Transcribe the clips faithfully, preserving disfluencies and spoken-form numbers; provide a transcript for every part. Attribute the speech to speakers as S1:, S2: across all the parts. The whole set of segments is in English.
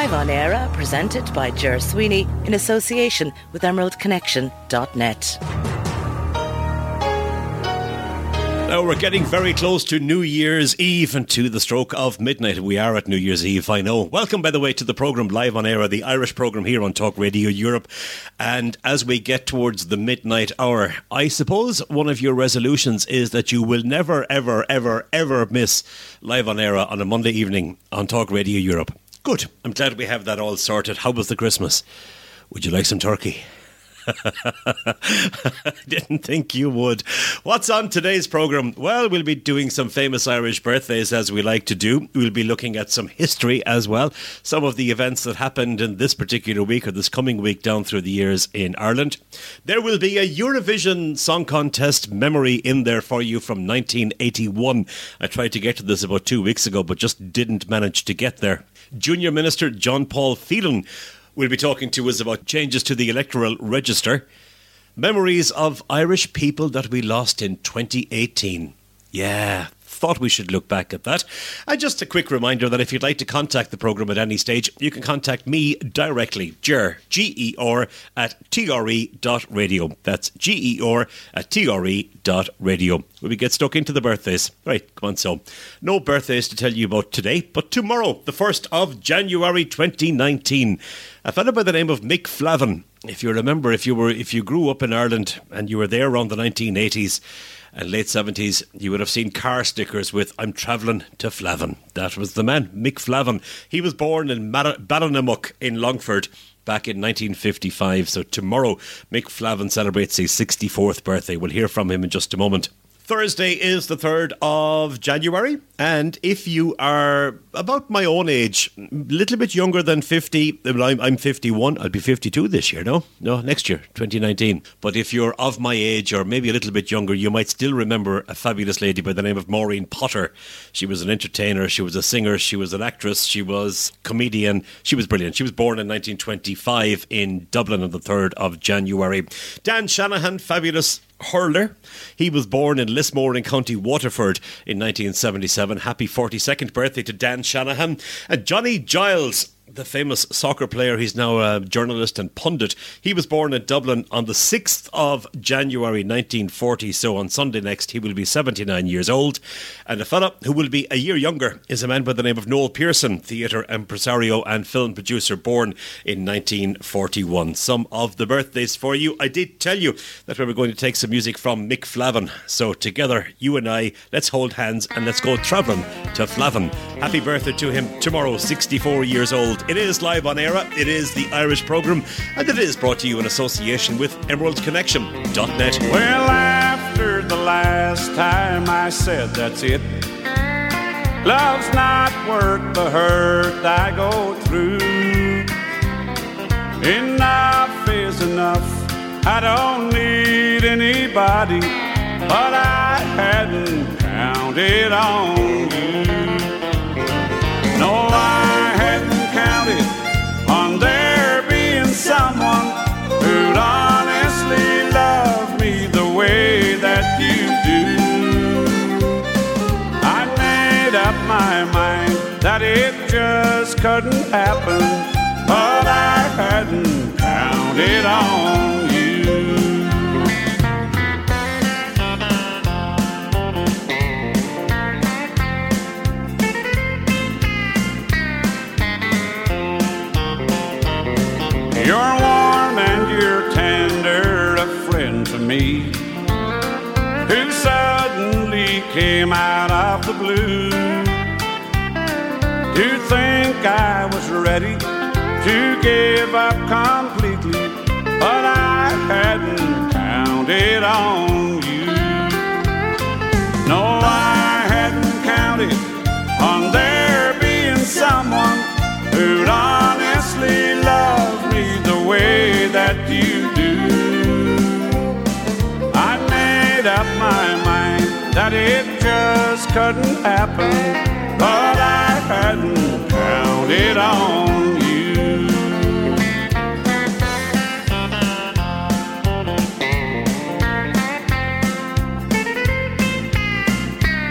S1: Live on Air, presented by Ger Sweeney in association with emerald connection dot net.
S2: Now we're getting very close to New Year's Eve and to the stroke of midnight. We are at New Year's Eve, I know. Welcome, by the way, to the programme Live on Air, the Irish programme here on Talk Radio Europe. And as we get towards the midnight hour, I suppose one of your resolutions is that you will never, ever, ever, ever miss Live on Air on a Monday evening on Talk Radio Europe. Good. I'm glad we have that all sorted. How was the Christmas? Would you like some turkey? I didn't think you would. What's on today's programme? Well, we'll be doing some famous Irish birthdays, as we like to do. We'll be looking at some history as well. Some of the events that happened in this particular week or this coming week down through the years in Ireland. There will be a Eurovision Song Contest memory in there for you from nineteen eighty-one. I tried to get to this about two weeks ago, but just didn't manage to get there. Junior Minister John Paul Phelan we'll be talking to us about changes to the electoral register. Memories of Irish people that we lost in twenty eighteen. Yeah, thought we should look back at that. And just a quick reminder that if you'd like to contact the programme at any stage, you can contact me directly, Ger, G E R, at T R E dot radio. That's G E R at T R E dot radio. Will we get stuck into the birthdays? Right, come on, so. No birthdays to tell you about today, but tomorrow, the first of January twenty nineteen, a fellow by the name of Mick Flavin. If you remember, if you were, if you grew up in Ireland and you were there around the nineteen eighties and late seventies, you would have seen car stickers with "I'm travelling to Flavin." That was the man, Mick Flavin. He was born in Mar- Ballinammuck in Longford back in nineteen fifty-five. So tomorrow, Mick Flavin celebrates his sixty-fourth birthday. We'll hear from him in just a moment. Thursday is the third of January, and if you are about my own age, a little bit younger than fifty, I'm, I'm fifty-one, I'll be fifty-two this year, no? No, next year, twenty nineteen. But if you're of my age, or maybe a little bit younger, you might still remember a fabulous lady by the name of Maureen Potter. She was an entertainer, she was a singer, she was an actress, she was a comedian, she was brilliant. She was born in nineteen twenty-five in Dublin on the third of January. Dan Shanahan, fabulous hurler. He was born in Lismore in County Waterford in nineteen seventy-seven. Happy forty-second birthday to Dan Shanahan. And Johnny Giles, the famous soccer player, he's now a journalist and pundit. He was born in Dublin on the sixth of January nineteen forty, so on Sunday next he will be seventy-nine years old. And a fella who will be a year younger is a man by the name of Noel Pearson, theatre impresario and film producer, born in nineteen forty-one. Some of the birthdays for you. I did tell you that we were going to take some music from Mick Flavin, so together, you and I, let's hold hands and let's go travelling to Flavin. Happy birthday to him tomorrow, sixty-four years old. It is Live on Air, it is the Irish programme, and it is brought to you in association with emerald connection dot net.
S3: Well, after the last time I said that's it, love's not worth the hurt I go through. Enough is enough, I don't need anybody, but I hadn't counted on you. No, I hadn't counted on there being someone who'd honestly love me the way that you do. I made up my mind that it just couldn't happen, but I hadn't counted on you. You're warm and you're tender, a friend to me, who suddenly came out of the blue. To think I was ready to give up completely, but I hadn't counted on you. No, I hadn't counted on there being someone who'd honestly love me the way that you do. I made up my mind that it just couldn't happen, but I hadn't counted on you.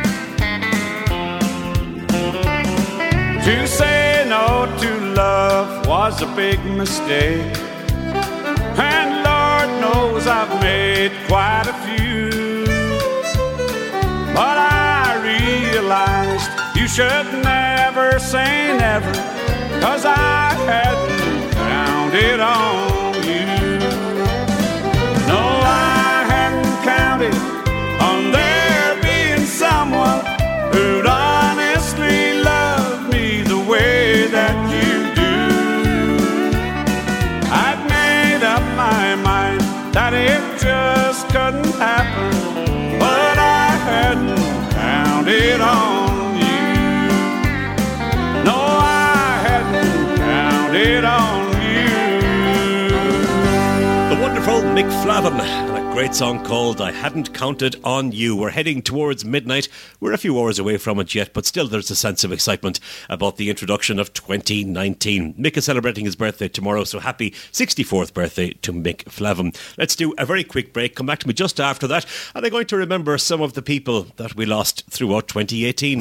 S3: To say no to love was a big mistake. And Lord knows I've made quite a few. But I realized you should never say never, 'cause I hadn't counted on you. No, I hadn't counted on there being someone who'd honestly love me the way that you do. I'd made up my mind that it just couldn't happen, but I hadn't counted on you. No, I hadn't counted on you.
S2: The wonderful Mick Flavin, and a great song called I Hadn't Counted on You. We're heading towards midnight. We're a few hours away from it yet, but still there's a sense of excitement about the introduction of twenty nineteen. Mick is celebrating his birthday tomorrow, so happy sixty-fourth birthday to Mick Flavin. Let's do a very quick break. Come back to me just after that, and I'm going to remember some of the people that we lost throughout twenty eighteen.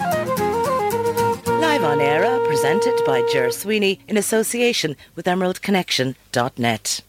S1: Live on Era, presented by Ger Sweeney in association with emerald connection dot net.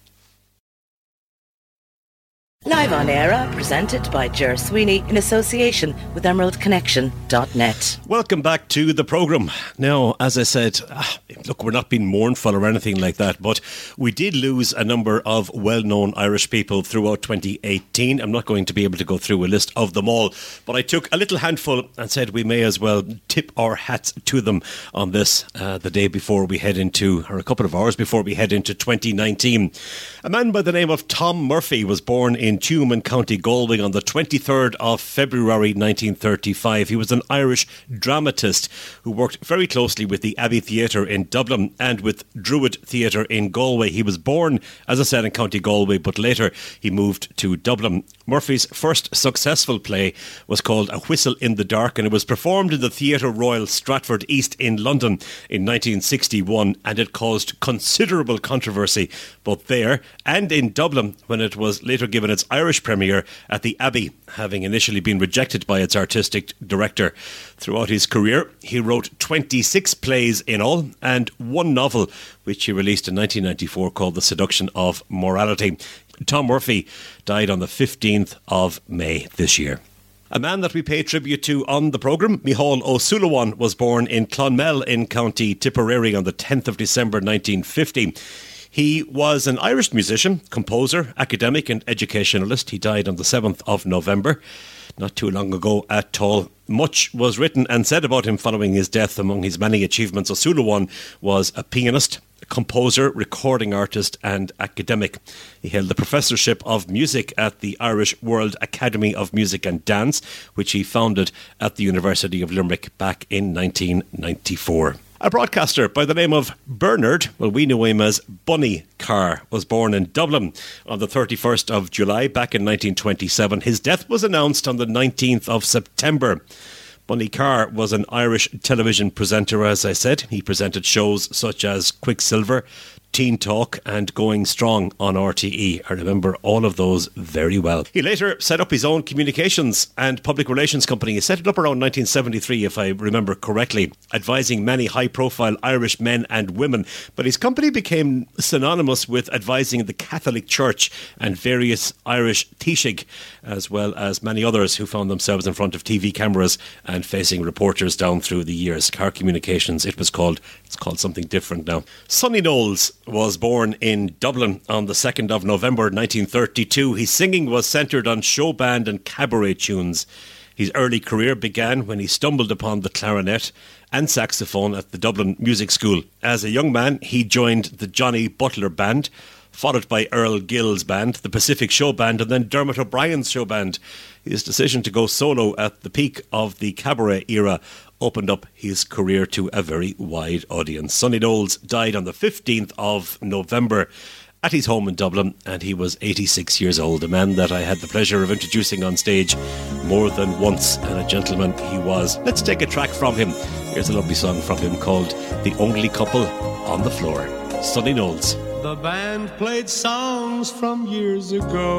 S1: Live on Era, presented by Ger Sweeney in association with emerald connection dot net.
S2: Welcome back to the programme. Now, as I said, ah, look, we're not being mournful or anything like that, but we did lose a number of well-known Irish people throughout twenty eighteen. I'm not going to be able to go through a list of them all, but I took a little handful and said we may as well tip our hats to them on this uh, the day before we head into, or a couple of hours before we head into twenty nineteen. A man by the name of Tom Murphy was born in Tuam in County Galway on the twenty-third of February nineteen thirty-five. He was an Irish dramatist who worked very closely with the Abbey Theatre in Dublin and with Druid Theatre in Galway. He was born, as I said, in County Galway, but later he moved to Dublin. Murphy's first successful play was called A Whistle in the Dark, and it was performed in the Theatre Royal Stratford East in London in nineteen sixty-one, and it caused considerable controversy both there and in Dublin when it was later given its Irish premiere at the Abbey, having initially been rejected by its artistic director. Throughout his career, he wrote twenty-six plays in all and one novel, which he released in nineteen ninety-four called The Seduction of Morality. Tom Murphy died on the fifteenth of May this year. A man that we pay tribute to on the programme, Micheál Ó Suilleabháin, was born in Clonmel in County Tipperary on the tenth of December nineteen fifty. He was an Irish musician, composer, academic and educationalist. He died on the seventh of November, not too long ago at all. Much was written and said about him following his death. Among his many achievements, Ó Suilleabháin was a pianist, a composer, recording artist and academic. He held the professorship of music at the Irish World Academy of Music and Dance, which he founded at the University of Limerick back in nineteen ninety-four. A broadcaster by the name of Bernard, well, we know him as Bunny Carr, was born in Dublin on the thirty-first of July back in nineteen twenty-seven. His death was announced on the nineteenth of September. Bunny Carr was an Irish television presenter, as I said. He presented shows such as Quicksilver, Teen Talk and Going Strong on R T E. I remember all of those very well. He later set up his own communications and public relations company. He set it up around nineteen seventy-three, if I remember correctly, advising many high-profile Irish men and women. But his company became synonymous with advising the Catholic Church and various Irish Taoiseach, as well as many others who found themselves in front of T V cameras and facing reporters down through the years. Carr Communications, it was called. It's called something different now. Sonny Knowles was born in Dublin on the second of November nineteen thirty-two. His singing was centred on show band and cabaret tunes. His early career began when he stumbled upon the clarinet and saxophone at the Dublin Music School. As a young man, he joined the Johnny Butler Band, followed by Earl Gill's band, the Pacific Show Band, and then Dermot O'Brien's show band. His decision to go solo at the peak of the cabaret era opened up his career to a very wide audience. Sonny Knowles died on the fifteenth of November at his home in Dublin, and he was eighty-six years old, a man that I had the pleasure of introducing on stage more than once, and a gentleman he was. Let's take a track from him. Here's a lovely song from him called The Only Couple on the Floor. Sonny Knowles.
S4: The band played songs from years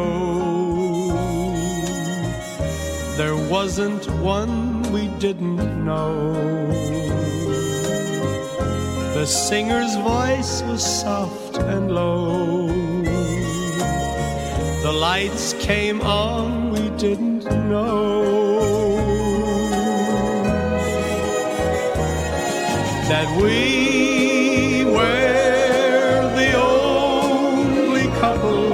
S4: ago. There wasn't one we didn't know. The singer's voice was soft and low. The lights came on, we didn't know that we were the only couple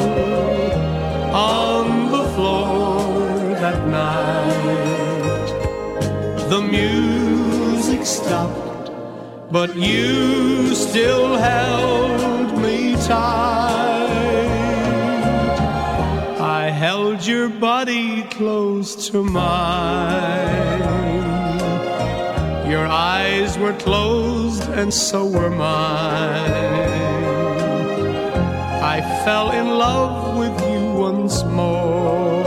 S4: on the floor that night. The music stopped, but you still held me tight. I held your body close to mine. Your eyes were closed and so were mine. I fell in love with you once more,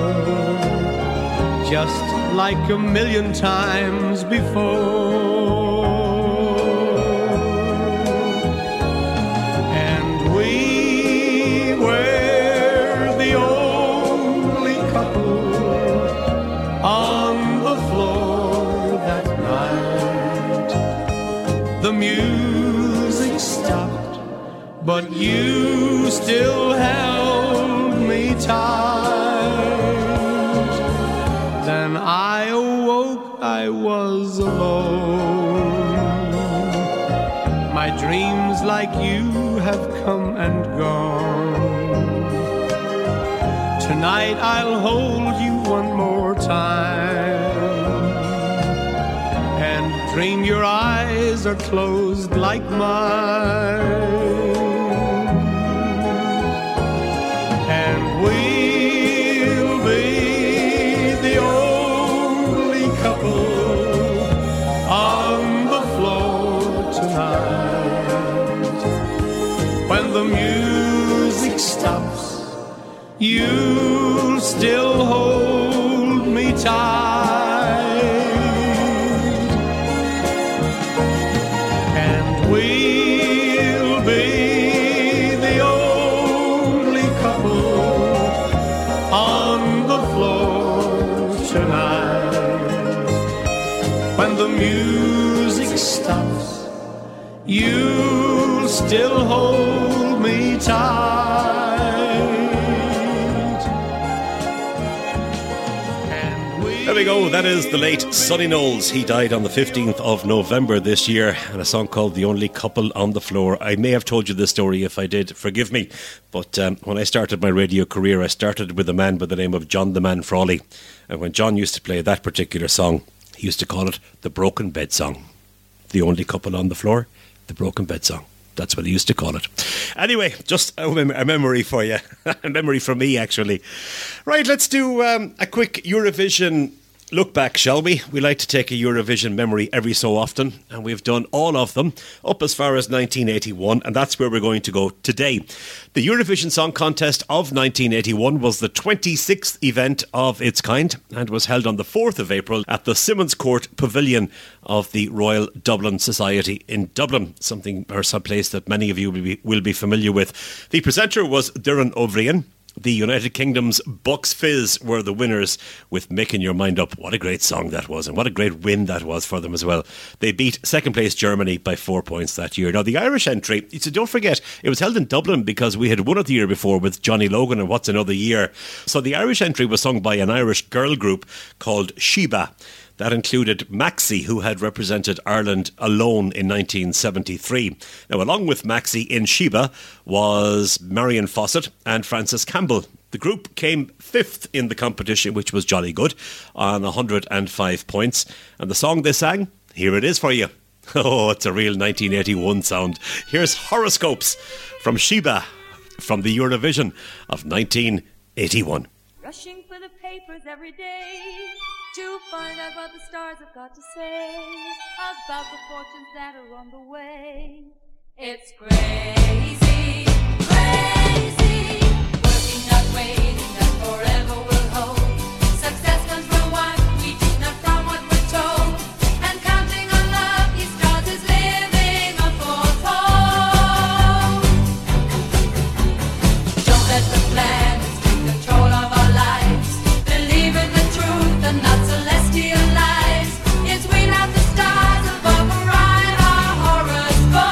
S4: just like a million times before. And we were the only couple on the floor that night. The music stopped, but you still held me tight. Then I awoke, I was alone. My dreams like you have come and gone. Tonight I'll hold you one more time and dream your eyes are closed like mine. And we'll be the only couple on the floor tonight. When the music stops, you'll still hold me tight. And we'll be the only couple on the floor tonight. When the music stops, you'll still hold me tight.
S2: There we go, that is the late Sonny Knowles. He died on the fifteenth of November this year, and a song called The Only Couple on the Floor. I may have told you this story. If I did, forgive me. But um, when I started my radio career, I started with a man by the name of John the Man Frawley. And when John used to play that particular song, he used to call it the Broken Bed Song. The Only Couple on the Floor, the Broken Bed Song. That's what he used to call it. Anyway, just a, mem- a memory for you. A memory from me, actually. Right, let's do um, a quick Eurovision look back, shall we? We like to take a Eurovision memory every so often, and we've done all of them up as far as nineteen eighty-one, and that's where we're going to go today. The Eurovision Song Contest of nineteen eighty-one was the twenty-sixth event of its kind and was held on the fourth of April at the Simmons Court Pavilion of the Royal Dublin Society in Dublin, something or some place that many of you will be, will be familiar with. The presenter was Doireann O'Brien. The United Kingdom's Bucks Fizz were the winners with Making Your Mind Up. What a great song that was, and what a great win that was for them as well. They beat second place Germany by four points that year. Now, the Irish entry, so don't forget, it was held in Dublin because we had won it the year before with Johnny Logan and What's Another Year. So the Irish entry was sung by an Irish girl group called Sheba. That included Maxi, who had represented Ireland alone in nineteen seventy-three. Now, along with Maxi in Sheba was Marion Fawcett and Frances Campbell. The group came fifth in the competition, which was jolly good, on one hundred five points. And the song they sang, here it is for you. Oh, it's a real nineteen eighty-one sound. Here's Horoscopes from Sheba from the Eurovision of nineteen eighty-one.
S5: Rushing for the papers every day to find out what the stars have got to say about the fortunes that are on the way. It's crazy, crazy, working not waiting that forever will hold. Success comes from what we do, not from what we're told. And counting on lucky stars is living unforetold. Don't let the planets take control of our lives. Believe in the truth and not celestial lies. Yes, we have the stars above, write our horoscope.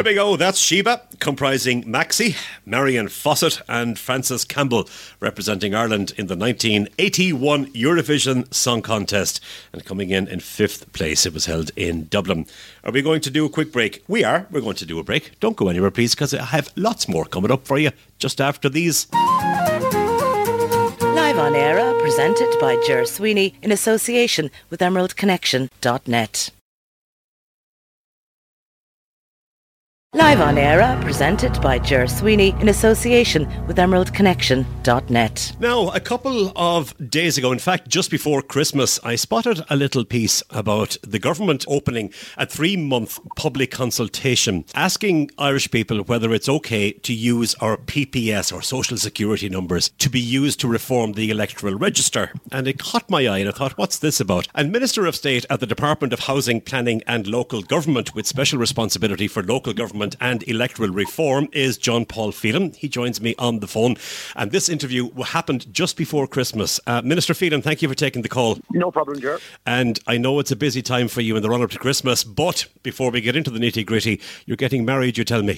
S2: There we go. That's Sheba, comprising Maxi, Marion Fawcett and Frances Campbell, representing Ireland in the nineteen eighty-one Eurovision Song Contest and coming in in fifth place. It was held in Dublin. Are we going to do a quick break? We are. We're going to do a break. Don't go anywhere, please, because I have lots more coming up for you just after these.
S1: Live on Air, presented by Ger Sweeney in association with emerald connection dot net. Live on Air, presented by Ger Sweeney in association with emerald connection dot net.
S2: Now, a couple of days ago, in fact, just before Christmas, I spotted a little piece about the government opening a three-month public consultation asking Irish people whether it's okay to use our P P S, or social security numbers, to be used to reform the electoral register. And it caught my eye and I thought, what's this about? And Minister of State at the Department of Housing, Planning and Local Government, with special responsibility for local government and electoral reform, is John Paul Phelan. He joins me on the phone, and this interview happened just before Christmas. Uh, Minister Phelan, thank you for taking the call.
S6: No problem, Ger.
S2: And I know it's a busy time for you in the run-up to Christmas, but before we get into the nitty-gritty, you're getting married, you tell me.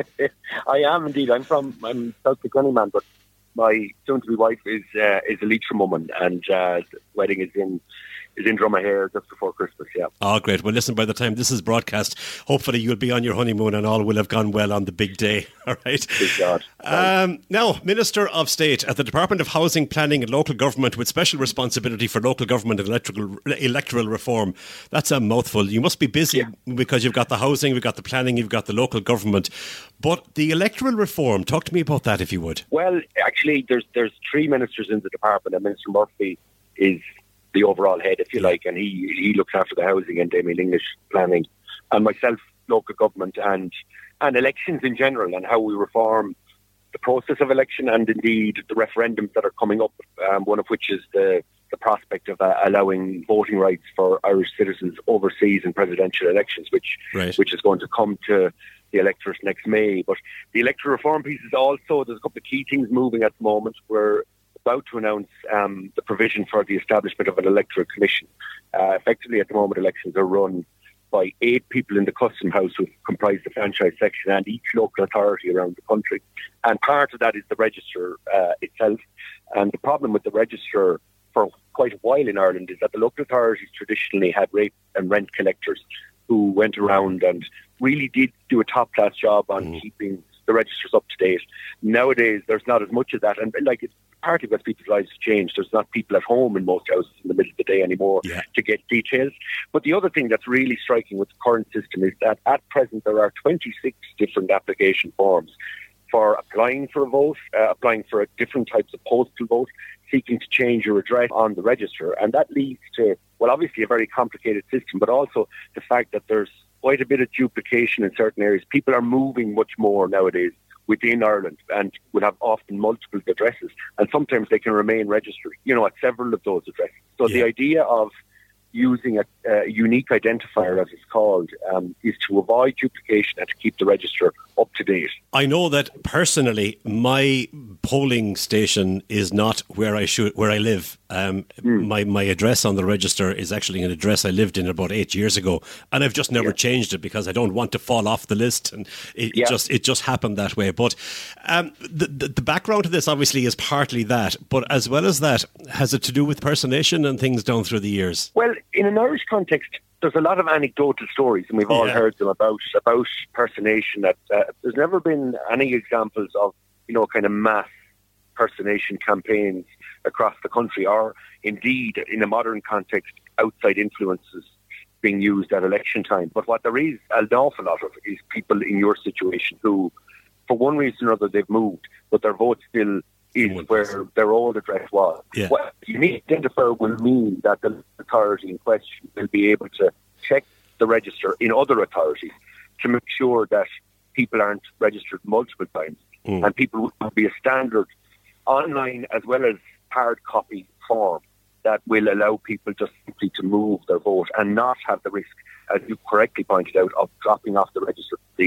S6: I am indeed. I'm from I'm South Kilkenny man, but my soon-to-be wife is uh, is a Leitrim woman, and uh, the wedding is in is in Dromahair just before Christmas, yeah.
S2: Oh, great. Well, listen, by the time this is broadcast, hopefully you'll be on your honeymoon and all will have gone well on the big day, all right?
S6: Good God.
S2: Um, now, Minister of State at the Department of Housing, Planning and Local Government, with special responsibility for local government and electrical, electoral reform. That's a mouthful. You must be busy yeah. because you've got the housing, you've got the planning, you've got the local government. But the electoral reform, talk to me about that if you would.
S6: Well, actually, there's there's three ministers in the department, and Minister Murphy is the overall head, if you like, and he he looks after the housing, and Damien English planning, and myself, local government and and elections in general, and how we reform the process of election, and indeed the referendums that are coming up, um, one of which is the the prospect of uh, allowing voting rights for Irish citizens overseas in presidential elections, which
S2: right.
S6: which is going to come to the electorate next May. But the electoral reform piece is also, there's a couple of key things moving at the moment. We're about to announce um, the provision for the establishment of an electoral commission. Uh, effectively, at the moment, elections are run by eight people in the Custom House who comprise the franchise section and each local authority around the country. And part of that is the register uh, itself. And the problem with the register for quite a while in Ireland is that the local authorities traditionally had rate and rent collectors who went around and really did do a top-class job on mm. keeping the registers up to date. Nowadays, there's not as much of that. And like it's partly because people's lives have changed. There's not people at home in most houses in the middle of the day anymore yeah. to get details. But the other thing that's really striking with the current system is that at present there are twenty-six different application forms for applying for a vote, uh, applying for a different types of postal vote, seeking to change your address on the register. And that leads to, well, obviously a very complicated system, but also the fact that there's quite a bit of duplication in certain areas. People are moving much more nowadays within Ireland and would have often multiple addresses, and sometimes they can remain registered, you know, at several of those addresses. So yeah. the idea of using a, a unique identifier, as it's called, um, is to avoid duplication and to keep the register up to date.
S2: I know that personally, my polling station is not where I should, where I live. Um, mm. My my address on the register is actually an address I lived in about eight years ago, and I've just never yeah. changed it because I don't want to fall off the list, and it, yeah. it just it just happened that way. But um, the, the the background to this obviously is partly that, but as well as that, has it to do with personation and things down through the years?
S6: Well, in an Irish context, there's a lot of anecdotal stories, and we've all yeah. heard them about about personation. That uh, there's never been any examples of, you know, kind of mass personation campaigns across the country, or indeed in a modern context, outside influences being used at election time. But what there is an awful lot of is people in your situation who, for one reason or other, they've moved, but their vote still is where their old address was.
S2: Yeah.
S6: What unique identifier will mean that the authority in question will be able to check the register in other authorities to make sure that people aren't registered multiple times. Mm. And people will be a standard online as well as hard copy form that will allow people just simply to move their vote and not have the risk, as you correctly pointed out, of dropping off the register completely.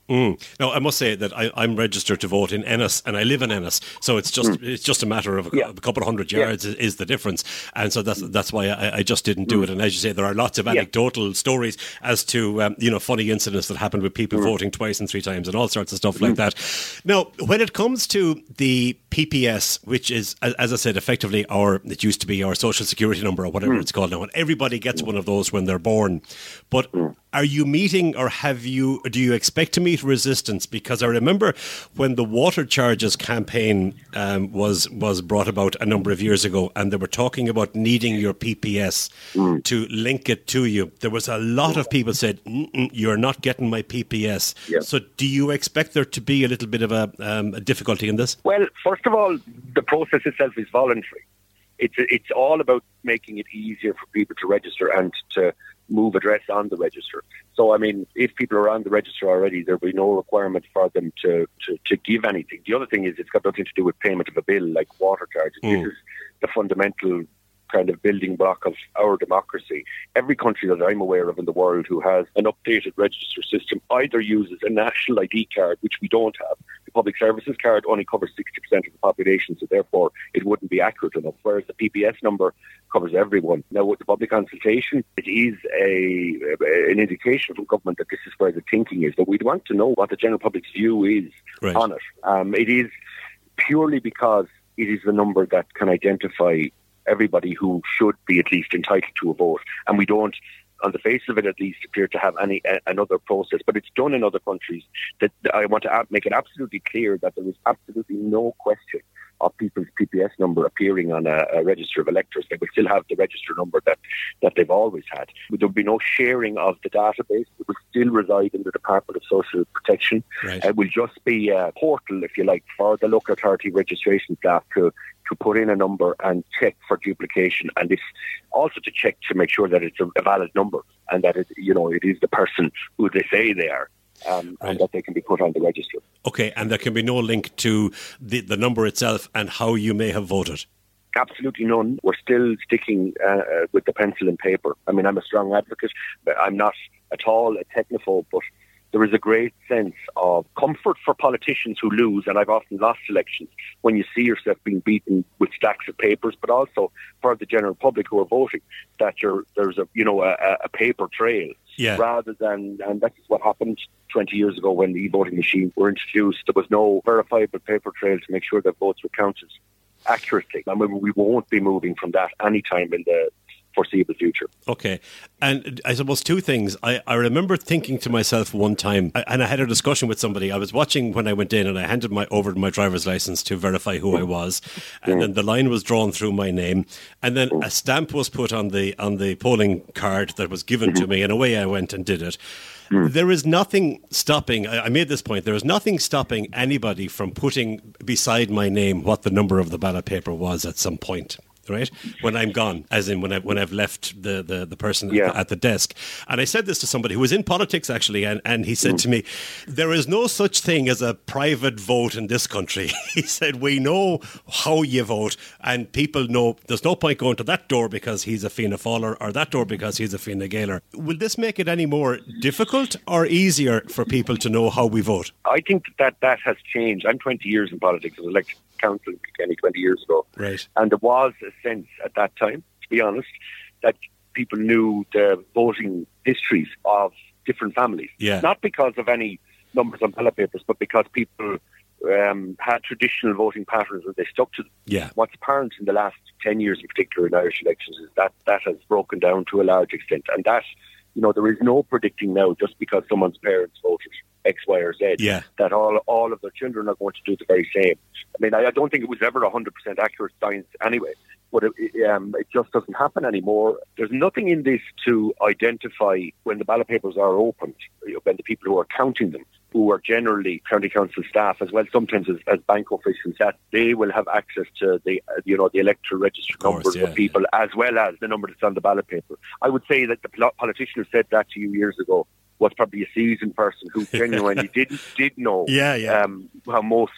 S2: Mm. No, I must say that I, I'm registered to vote in Ennis, and I live in Ennis, so it's just mm. it's just a matter of a, yeah. a couple of hundred yards yeah. is, is the difference, and so that's that's why I, I just didn't do mm. it. And as you say, there are lots of anecdotal yeah. stories as to um, you know funny incidents that happened with people mm. voting twice and three times and all sorts of stuff mm. like that. Now, when it comes to the P P S, which is, as I said, effectively our it used to be our social security number or whatever mm. it's called now, and everybody gets one of those when they're born, but. Mm. Are you meeting, or have you? Do you expect to meet resistance? Because I remember when the water charges campaign um, was was brought about a number of years ago, and they were talking about needing your P P S mm. to link it to you. There was a lot of people said, "You're not getting my P P S." Yeah. So, do you expect there to be a little bit of a, um, a difficulty in this?
S6: Well, first of all, the process itself is voluntary. It's it's all about making it easier for people to register and to move address on the register. So, I mean, if people are on the register already, there'll be no requirement for them to, to, to give anything. The other thing is it's got nothing to do with payment of a bill like water charges. Mm. This is the fundamental kind of building block of our democracy. Every country that I'm aware of in the world who has an updated register system either uses a national I D card, which we don't have. The public services card only covers sixty percent of the population, so therefore it wouldn't be accurate enough, whereas the P P S number covers everyone. Now, with the public consultation, it is a an indication from government that this is where the thinking is, but we'd want to know what the general public's view is right. on it. Um, it is purely because it is the number that can identify everybody who should be at least entitled to a vote. And we don't, on the face of it at least, appear to have any uh, another process. But it's done in other countries. That I want to ab- make it absolutely clear that there is absolutely no question of people's P P S number appearing on a, a register of electors. They will still have the register number that, that they've always had. There will be no sharing of the database. It will still reside in the Department of Social Protection. Right. It will just be a portal, if you like, for the local authority registration staff to to put in a number and check for duplication, and it's also to check to make sure that it's a, a valid number and that it, you know, it is the person who they say they are. Um, right. And that they can be put on the register.
S2: Okay, and there can be no link to the, the number itself and how you may have voted?
S6: Absolutely none. We're still sticking uh, with the pencil and paper. I mean, I'm a strong advocate. I'm not at all a technophobe, but there is a great sense of comfort for politicians who lose, and I've often lost elections, when you see yourself being beaten with stacks of papers, but also for the general public who are voting, that you're, there's a you know a, a paper trail. Yeah. Rather than, and that's what happened twenty years ago when the e-voting machines were introduced. There was no verifiable paper trail to make sure that votes were counted accurately. I mean, we won't be moving from that anytime in the foreseeable future.
S2: Okay. And I suppose two things. I, I remember thinking to myself one time, and I had a discussion with somebody. I was watching when I went in and I handed my over my driver's license to verify who I was. And then the line was drawn through my name. And then a stamp was put on the on the polling card that was given to me. And away I went and did it. There is nothing stopping, I made this point, there is nothing stopping anybody from putting beside my name what the number of the ballot paper was at some point. Right, when I'm gone, as in when I when I've left the the, the person yeah. at, the, at the desk. And I said this to somebody who was in politics actually, and, and he said mm. to me, "There is no such thing as a private vote in this country." He said, "We know how you vote, and people know there's no point going to that door because he's a Fianna Fáiler or that door because he's a Fine Gaeler." Will this make it any more difficult or easier for people to know how we vote?
S6: I think that that has changed. I'm twenty years in politics. I was elected council in Kilkenny twenty years ago.
S2: Right.
S6: And there was a sense at that time, to be honest, that people knew the voting histories of different families.
S2: Yeah.
S6: Not because of any numbers on ballot papers, but because people um, had traditional voting patterns and they stuck to them.
S2: Yeah.
S6: What's apparent in the last ten years in particular in Irish elections is that that has broken down to a large extent. And that, you know, there is no predicting now just because someone's parents voted X, Y, or Z,
S2: yeah.
S6: that all all of their children are going to do the very same. I mean, I, I don't think it was ever one hundred percent accurate science anyway, but it, it, um, it just doesn't happen anymore. There's nothing in this to identify when the ballot papers are opened, when the people who are counting them, who are generally county council staff as well, sometimes as, as bank officials, that they will have access to the uh, you know the electoral register
S2: course,
S6: numbers
S2: yeah,
S6: of people
S2: yeah.
S6: as well as the number that's on the ballot paper. I would say that the politician who said that to you years ago was probably a seasoned person who genuinely did did know
S2: yeah, yeah.
S6: Um, how most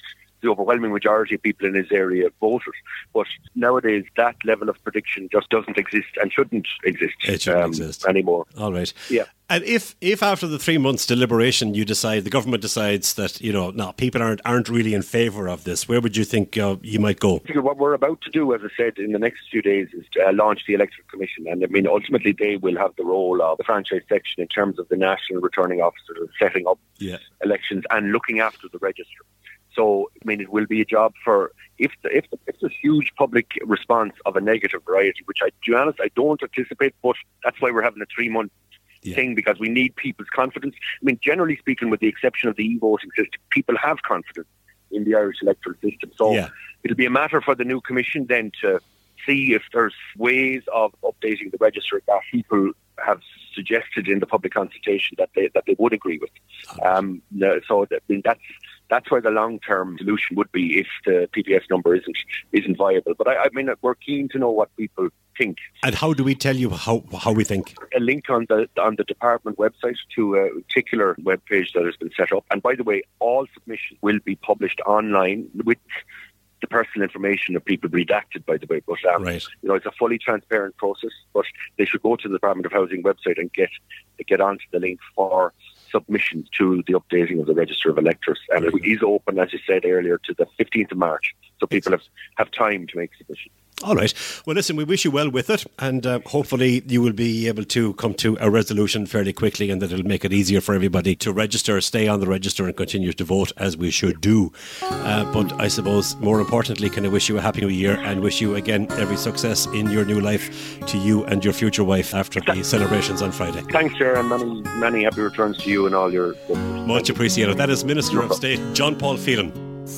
S6: the overwhelming majority of people in his area voted. But nowadays, that level of prediction just doesn't exist and shouldn't exist,
S2: it shouldn't
S6: um,
S2: exist
S6: anymore.
S2: All right.
S6: Yeah.
S2: And if, if after the three months deliberation you decide, the government decides that, you know, no, people aren't aren't really in favour of this, where would you think uh, you might go?
S6: What we're about to do, as I said, in the next few days is to uh, launch the Electoral Commission. And I mean, ultimately they will have the role of the franchise section in terms of the national returning officer, setting up
S2: yeah.
S6: elections and looking after the register. So, I mean, it will be a job for, if the, if, the, if there's huge public response of a negative variety, which I, to be honest, I don't anticipate, but that's why we're having a three-month yeah. thing, because we need people's confidence. I mean, generally speaking, with the exception of the e-voting system, people have confidence in the Irish electoral system. So
S2: yeah.
S6: it'll be a matter for the new commission then to see if there's ways of updating the register that people have suggested in the public consultation that they that they would agree with. Um, so that, I mean, that's that's where the long-term solution would be if the P P S number isn't isn't viable. But I, I mean, we're keen to know what people think.
S2: And how do we tell you how how we think?
S6: A link on the on the department website to a particular web page that has been set up. And by the way, all submissions will be published online with the personal information of people redacted, by the way. But um,
S2: right.
S6: you know, it's a fully transparent process. But they should go to the Department of Housing website and get get onto the link for submissions to the updating of the Register of Electors. And it is open, as you said earlier, to the fifteenth of March. So people have, have time to make submissions.
S2: All right. Well, listen, we wish you well with it, and uh, hopefully you will be able to come to a resolution fairly quickly, and that it'll make it easier for everybody to register, stay on the register and continue to vote, as we should do. Uh, but I suppose, more importantly, can I wish you a happy new year and wish you, again, every success in your new life to you and your future wife after the celebrations on Friday.
S6: Thanks, Chair, and many, many happy returns to you and all your...
S2: Much appreciated. That is Minister of State John Paul Phelan.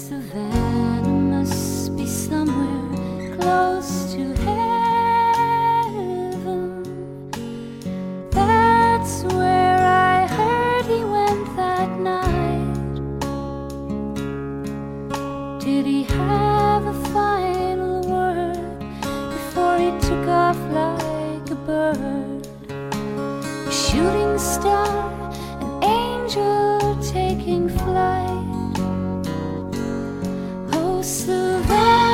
S5: Close to heaven, that's where I heard he went that night. Did he have a final word before he took off like a bird? A shooting star, an angel taking flight. Oh, Savannah,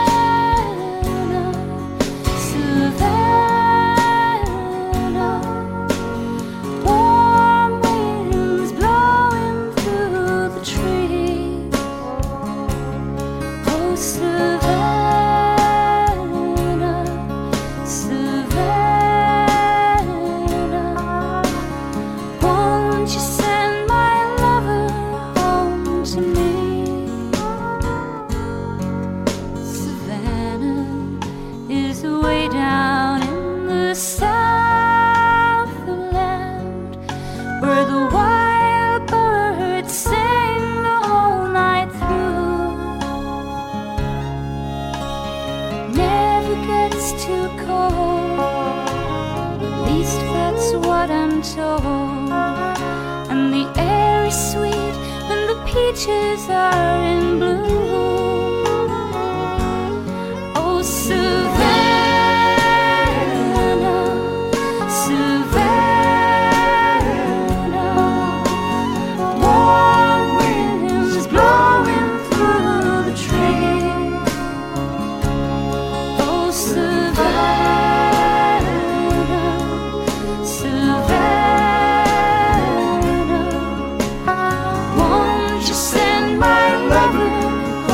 S5: and the air is sweet when the peaches are in bloom. Oh, Savannah, Savannah, warm winds blowing through the trees. Oh, Savannah, Savannah, won't you send my lover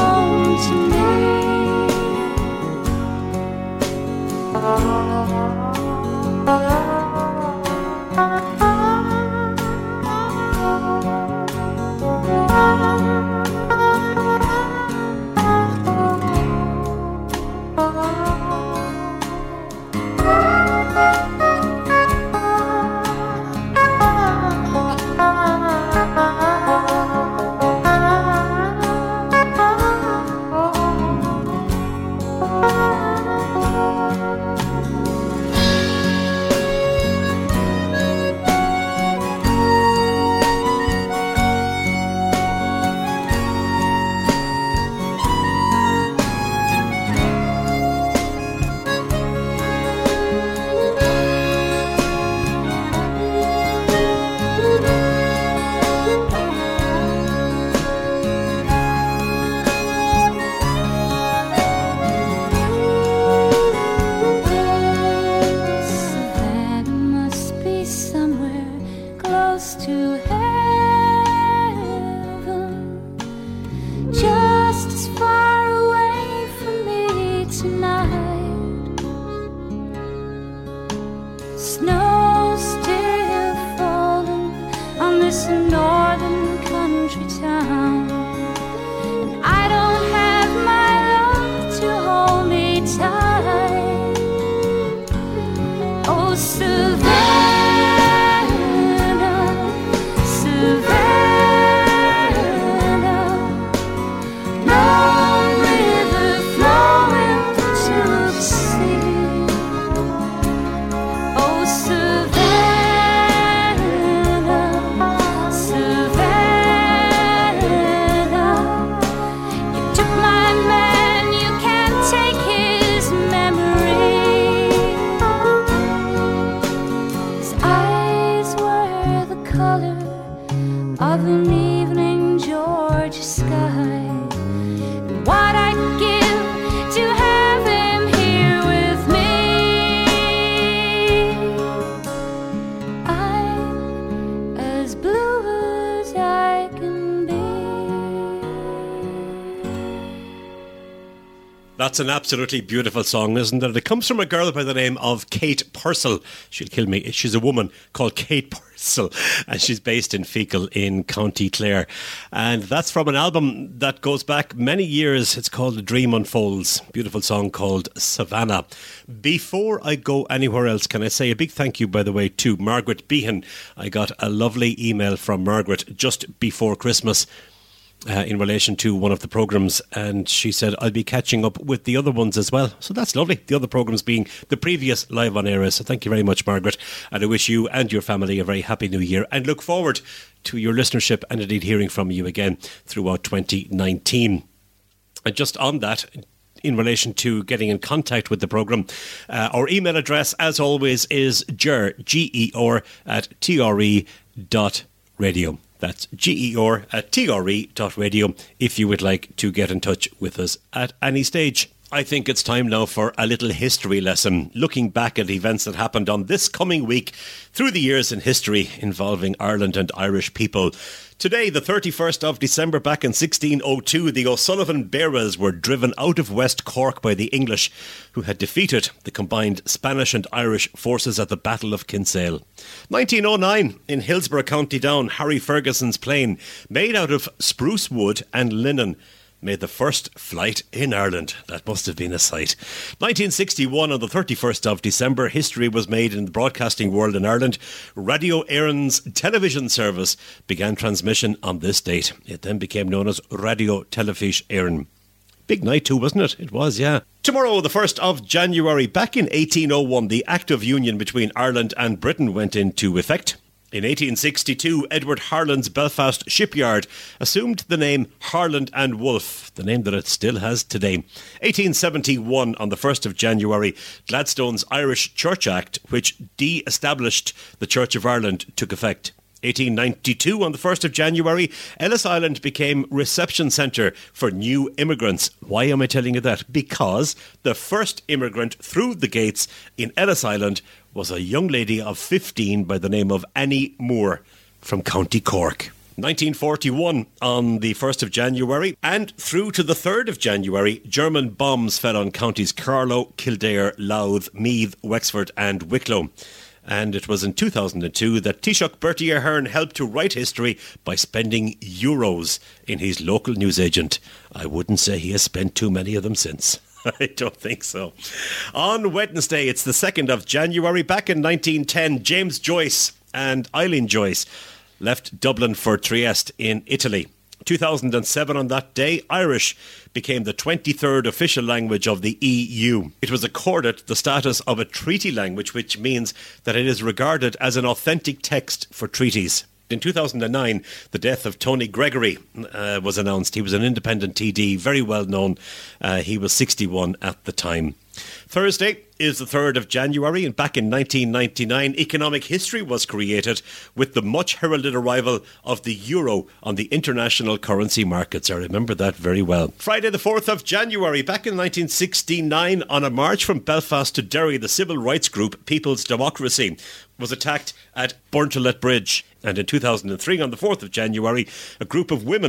S5: tonight. Snow still falling on this northern country town, and I don't have my love to hold me tight. Oh, Savannah, Savannah, long river flowing to the sea. Oh, Savannah, Savannah, you took my man, you can't take his memory. His eyes were the color of an evening Georgia sky. And what I'd give to have him here with me. I'm as blue as I can be.
S2: That's an absolutely beautiful song, isn't it? It comes from a girl by the name of Kate Purcell. She'll kill me. She's a woman called Kate Purcell, and she's based in Feakle in County Clare. And that's from an album that goes back many years. It's called A Dream Unfolds. Beautiful song called Savannah. Before I go anywhere else, can I say a big thank you, by the way, to Margaret Behan. I got a lovely email from Margaret just before Christmas. Uh, in relation to one of the programmes, and she said I'll be catching up with the other ones as well. So that's lovely. The other programmes being the previous Live on Air. So thank you very much, Margaret, and I wish you and your family a very happy new year, and look forward to your listenership and indeed hearing from you again throughout twenty nineteen. And just on that, in relation to getting in contact with the programme, uh, our email address, as always, is ger, G E R, at T R E dot radio. That's G E R at T R E dot radio if you would like to get in touch with us at any stage. I think it's time now for a little history lesson, looking back at events that happened on this coming week through the years in history involving Ireland and Irish people. Today, the thirty-first of December, back in sixteen oh two, the O'Sullivan Bearers were driven out of West Cork by the English, who had defeated the combined Spanish and Irish forces at the Battle of Kinsale. nineteen oh nine, in Hillsborough, County Down, Harry Ferguson's plane, made out of spruce wood and linen, made the first flight in Ireland. That must have been a sight. nineteen sixty-one, on the thirty-first of December, history was made in the broadcasting world in Ireland. Radio Éireann's television service began transmission on this date. It then became known as Radio Telefís Éireann. Big night too, wasn't it? It was, yeah. Tomorrow, the first of January, back in eighteen oh one, the Act of Union between Ireland and Britain went into effect. In eighteen sixty-two, Edward Harland's Belfast shipyard assumed the name Harland and Wolff, the name that it still has today. eighteen seventy-one, on the first of January, Gladstone's Irish Church Act, which de-established the Church of Ireland, took effect. eighteen ninety-two, on the first of January, Ellis Island became reception centre for new immigrants. Why am I telling you that? Because the first immigrant through the gates in Ellis Island was a young lady of fifteen by the name of Annie Moore from County Cork. nineteen forty-one, on the first of January, and through to the third of January, German bombs fell on counties Carlow, Kildare, Louth, Meath, Wexford and Wicklow. And it was in two thousand two that Taoiseach Bertie Ahern helped to write history by spending euros in his local newsagent. I wouldn't say he has spent too many of them since. I don't think so. On Wednesday, it's the second of January, back in nineteen ten, James Joyce and Eileen Joyce left Dublin for Trieste in Italy. two thousand seven, on that day, Irish became the twenty-third official language of the E U. It was accorded the status of a treaty language, which means that it is regarded as an authentic text for treaties. In two thousand nine, the death of Tony Gregory uh, was announced. He was an independent T D, very well known. Uh, he was sixty-one at the time. Thursday is the third of January, and back in nineteen ninety-nine, economic history was created with the much heralded arrival of the euro on the international currency markets. I remember that very well. Friday the fourth of January, back in nineteen sixty-nine, on a march from Belfast to Derry, the civil rights group People's Democracy was attacked at Burntolet Bridge. And in two thousand three, on the fourth of January, a group of women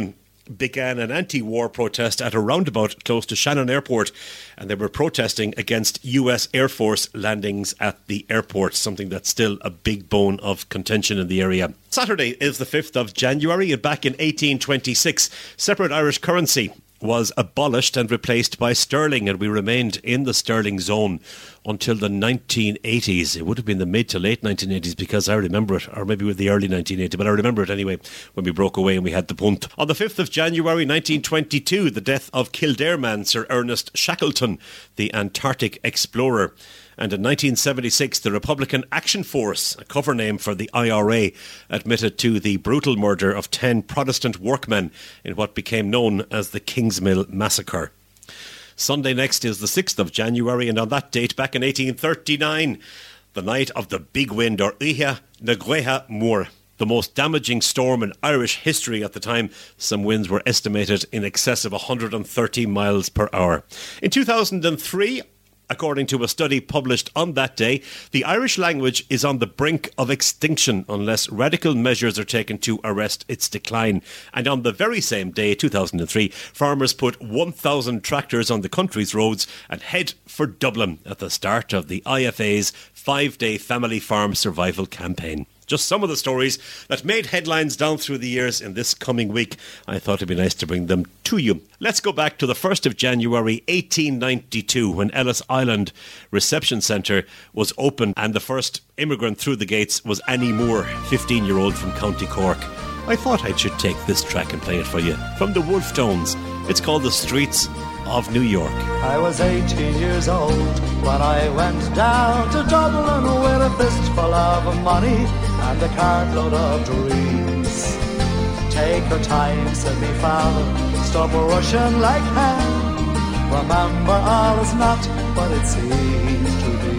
S2: began an anti-war protest at a roundabout close to Shannon Airport, and they were protesting against U S Air Force landings at the airport, something that's still a big bone of contention in the area. Saturday is the fifth of January, and back in eighteen twenty-six, separate Irish currency was abolished and replaced by sterling, and we remained in the sterling zone until the nineteen eighties. It would have been the mid to late nineteen eighties, because I remember it, or maybe with the early nineteen eighties, but I remember it anyway, when we broke away and we had the punt. On the fifth of January nineteen twenty-two, the death of Kildare man Sir Ernest Shackleton, the Antarctic explorer. And in nineteen seventy-six, the Republican Action Force, a cover name for the I R A, admitted to the brutal murder of ten Protestant workmen in what became known as the Kingsmill Massacre. Sunday next is the sixth of January, and on that date, back in eighteen thirty-nine, the night of the big wind, or Uithe na Gaotha Mór, the most damaging storm in Irish history at the time. Some winds were estimated in excess of one hundred thirty miles per hour. In two thousand three, according to a study published on that day, the Irish language is on the brink of extinction unless radical measures are taken to arrest its decline. And on the very same day, two thousand three, farmers put one thousand tractors on the country's roads and head for Dublin at the start of the I F A's five-day Family Farm Survival Campaign. Just some of the stories that made headlines down through the years in this coming week. I thought it'd be nice to bring them to you. Let's go back to the first of January eighteen ninety-two, when Ellis Island Reception Centre was opened, and the first immigrant through the gates was Annie Moore, fifteen-year-old from County Cork. I thought I should take this track and play it for you from the Wolf Tones. It's called The Streets of New York.
S7: I was eighteen years old when I went down to Dublin with a fistful of money and a cartload of dreams. Take your time, said me father, stop rushing like hell. Remember, all is not what it seems to be.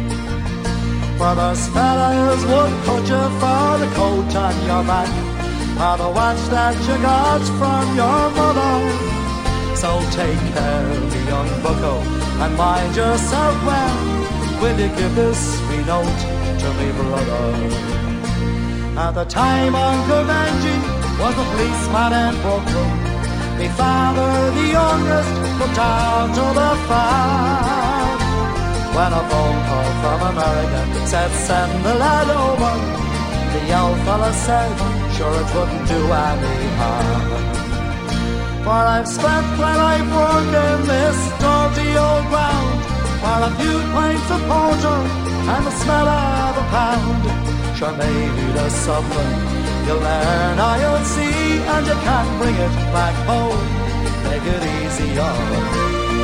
S7: For those fellas would put you for the coat on your back, or the watch that you got from your mother. So take care, me young bucko, and mind yourself well. Will you give this wee note to me brother? At the time Uncle Benji was a policeman in Brooklyn. Me father, the youngest, put down to the farm. When a phone call from America said send the lad over, the old fella said sure it wouldn't do any harm. For I've spent my life working this dirty old ground, for a few pints of porter and the smell of a pound. Sure, maybe there's something you'll learn, I'll see, and you can bring it back home. Take it easy on me.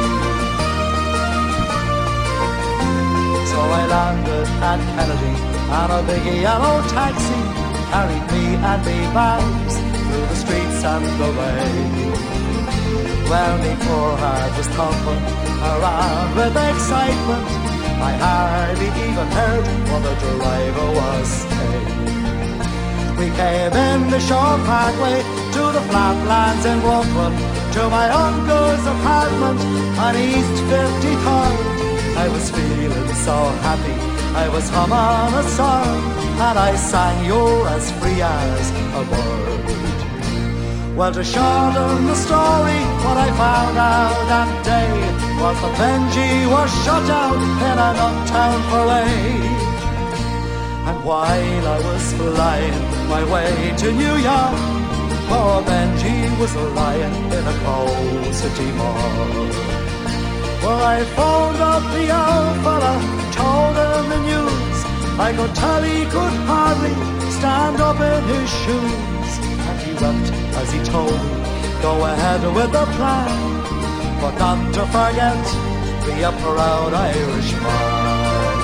S7: So I landed at Kennedy, and a big yellow taxi carried me and me bags through the streets and the rain. Well, me poor heart was thumping around with excitement. I hardly even heard what the driver was saying. We came in the Shore Parkway to the flatlands in Brooklyn, to my uncle's apartment on East fifty-third. I was feeling so happy, I was humming a song, and I sang You're as free as a bird. Well, to shorten the story, what I found out that day was that Benji was shot out in an uptown parade. And while I was flying my way to New York, poor Benji was lying in a cold city morgue. Well, I phoned up the old fella, told him the news. I could tell he could hardly stand up in his shoes. And he wept as he told me, go ahead with the plan, but not to forget, be a proud Irishman.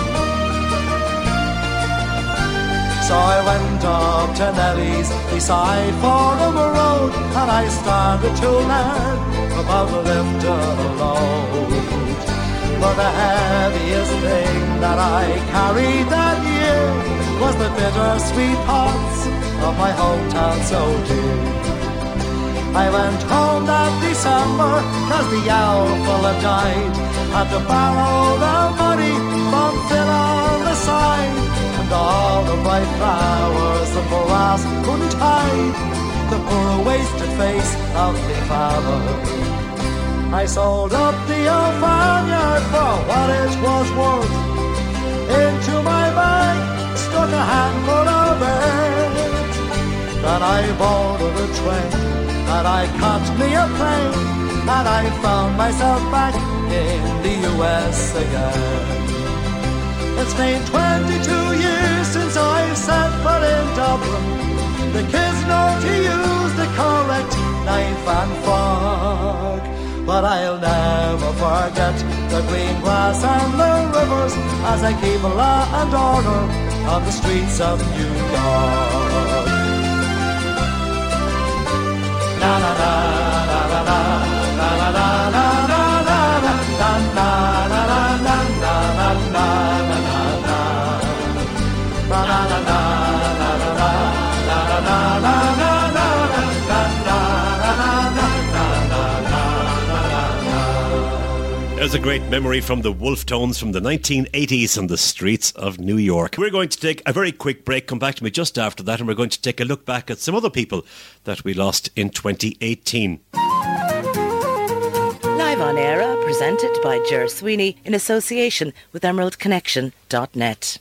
S7: So I went up to Nelly's beside Fordham Road, and I started to learn about lifting a load. But the heaviest thing that I carried that year was the bittersweet thoughts of my hometown so dear. I went home that December, cause the owl fella died. Had to borrow the money from Phil on the side, and all the bright flowers the brass couldn't hide. the poor wasted face of me father. I sold up the old farmyard for what it was worth. Into my bag stuck a handful of earth. Then I boarded a train, and I caught me a plane, and I found myself back in the U S again. It's been twenty-two years since I've set foot in Dublin. The kids know to use the correct knife and fork. But I'll never forget the green grass and the rivers as I keep law and order on the streets of New York. Na na na na na na na na na na na na na
S2: There's a great memory from the Wolf Tones from the nineteen eighties on the streets of New York. We're going to take a very quick break, come back to me just after that, and we're going to take a look back at some other people that we lost in twenty eighteen.
S1: Live on Era, presented by Ger Sweeney in association with emerald connection dot net.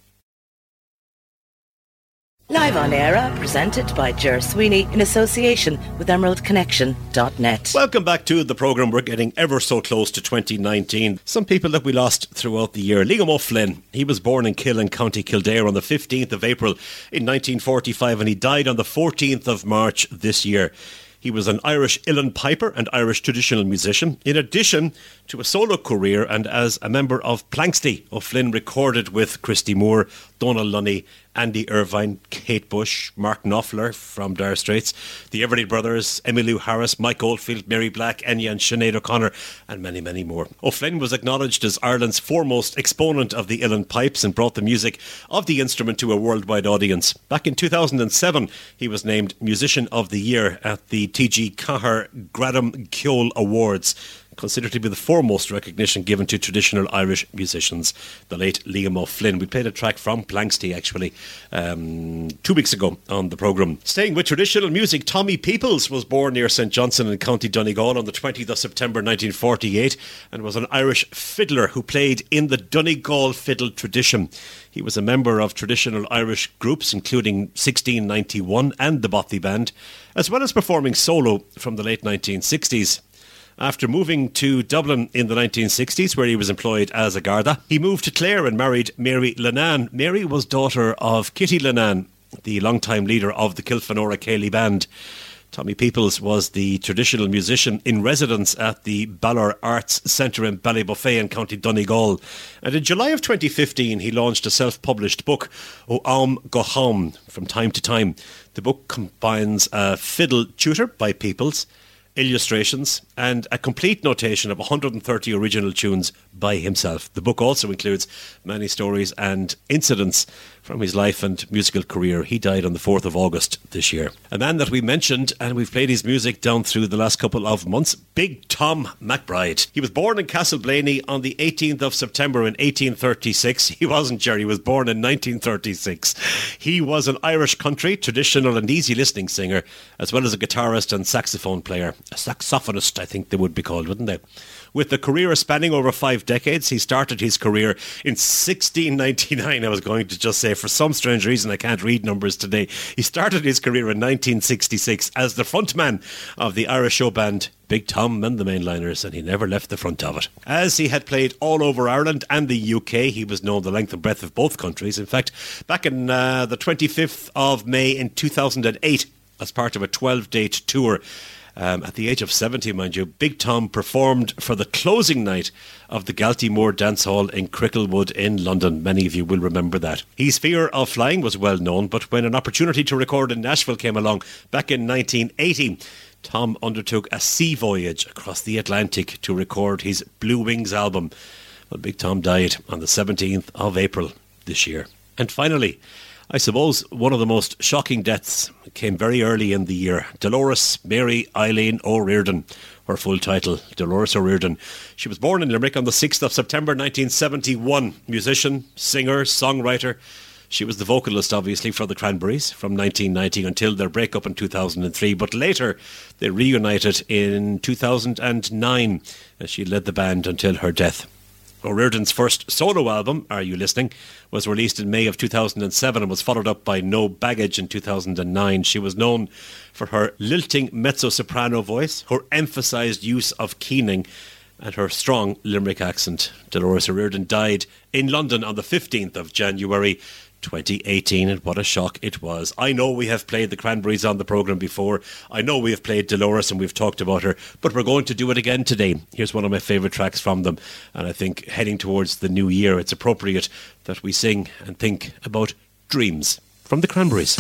S1: Live on Era, presented by Ger Sweeney in association with emerald connection dot net.
S2: Welcome back to the programme. We're getting ever so close to twenty nineteen. Some people that we lost throughout the year. Liam O'Flynn, he was born in Killen, County Kildare on the fifteenth of April in nineteen forty-five, and he died on the fourteenth of March this year. He was an Irish uilleann piper and Irish traditional musician, in addition to a solo career, and as a member of Planxty, O'Flynn recorded with Christy Moore, Donald Lunny, Andy Irvine, Kate Bush, Mark Knopfler from Dire Straits, the Everly Brothers, Emmylou Harris, Mike Oldfield, Mary Black, Enya and Sinead O'Connor, and many, many more. O'Flynn was acknowledged as Ireland's foremost exponent of the uilleann pipes and brought the music of the instrument to a worldwide audience. Back in two thousand seven, he was named Musician of the Year at the T G Cahir Gradam Ceol Awards, considered to be the foremost recognition given to traditional Irish musicians, the late Liam O'Flynn. We played a track from Planxty actually um, two weeks ago on the programme. Staying with traditional music, Tommy Peoples was born near Saint Johnson in County Donegal on the twentieth of September nineteen forty-eight and was an Irish fiddler who played in the Donegal fiddle tradition. He was a member of traditional Irish groups including sixteen ninety-one and the Bothy Band, as well as performing solo from the late nineteen sixties. After moving to Dublin in the nineteen sixties, where he was employed as a Garda, he moved to Clare and married Mary Lennan. Mary was daughter of Kitty Lennan, the longtime leader of the Kilfenora Cayley Band. Tommy Peoples was the traditional musician in residence at the Ballor Arts Centre in Ballybuffet in County Donegal. And in July of twenty fifteen, he launched a self-published book, O Aum Go Home, from time to time. The book combines a fiddle tutor by Peoples, illustrations, and a complete notation of one hundred thirty original tunes by himself. The book also includes many stories and incidents from his life and musical career. He died on the fourth of August this year. A man that we mentioned, and we've played his music down through the last couple of months, Big Tom McBride. He was born in Castleblaney on the eighteenth of September in eighteen thirty-six. He wasn't, Jerry, he was born in nineteen thirty-six. He was an Irish country, traditional and easy listening singer, as well as a guitarist and saxophone player. A saxophonist, I think they would be called, wouldn't they? With a career spanning over five decades, he started his career in sixteen ninety-nine. I was going to just say, for some strange reason, I can't read numbers today. He started his career in nineteen sixty-six as the frontman of the Irish show band Big Tom and the Mainliners, and he never left the front of it. As he had played all over Ireland and the U K, he was known the length and breadth of both countries. In fact, back in uh, the twenty-fifth of May in two thousand eight, as part of a twelve-date tour, Um, at the age of seventy, mind you, Big Tom performed for the closing night of the Galtymore Dance Hall in Cricklewood in London. Many of you will remember that. His fear of flying was well known, but when an opportunity to record in Nashville came along back in nineteen eighty, Tom undertook a sea voyage across the Atlantic to record his Blue Wings album. Well, Big Tom died on the seventeenth of April this year. And finally, I suppose one of the most shocking deaths came very early in the year. Dolores Mary Eileen O'Riordan, her full title, Dolores O'Riordan. She was born in Limerick on the sixth of September nineteen seventy-one. Musician, singer, songwriter. She was the vocalist, obviously, for the Cranberries from nineteen ninety until their breakup in two thousand three. But later, they reunited in two thousand nine, as she led the band until her death. O'Riordan's first solo album, Are You Listening?, was released in May of two thousand seven and was followed up by No Baggage in two thousand nine. She was known for her lilting mezzo-soprano voice, her emphasised use of keening, and her strong Limerick accent. Dolores O'Riordan died in London on the fifteenth of January twenty eighteen, and what a shock it was. I know we have played the Cranberries on the programme before. I know we have played Dolores and we've talked about her, but we're going to do it again today. Here's one of my favourite tracks from them, and I think heading towards the new year, it's appropriate that we sing and think about dreams from the Cranberries.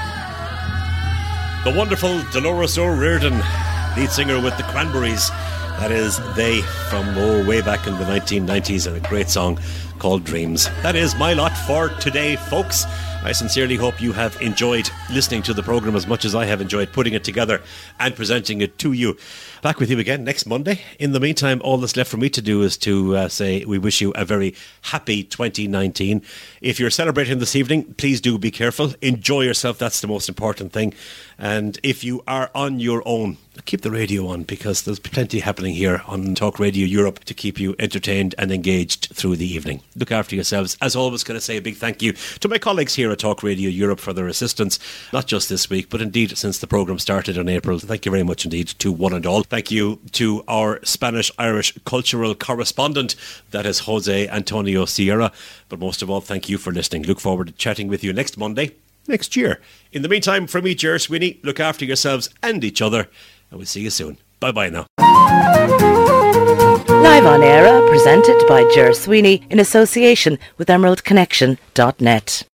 S2: The wonderful Dolores O'Riordan, lead singer with the Cranberries. That is They from oh, way back in the nineteen nineties, and a great song called Dreams. That is my lot for today, folks. I sincerely hope you have enjoyed listening to the programme as much as I have enjoyed putting it together and presenting it to you. Back with you again next Monday. In the meantime, all that's left for me to do is to uh, say we wish you a very happy twenty nineteen. If you're celebrating this evening, please do be careful. Enjoy yourself. That's the most important thing. And if you are on your own, keep the radio on, because there's plenty happening here on Talk Radio Europe to keep you entertained and engaged through the evening. Look after yourselves. As always, going to say a big thank you to my colleagues here at Talk Radio Europe for their assistance, not just this week, but indeed since the programme started in April. Thank you very much indeed to one and all. Thank you to our Spanish-Irish cultural correspondent, that is Jose Antonio Sierra. But most of all, thank you for listening. Look forward to chatting with you next Monday, next year. In the meantime, from me, Ger Sweeney, look after yourselves and each other, and we'll see you soon. Bye-bye now.
S1: Live on Air, presented by Ger Sweeney in association with emerald connection dot net.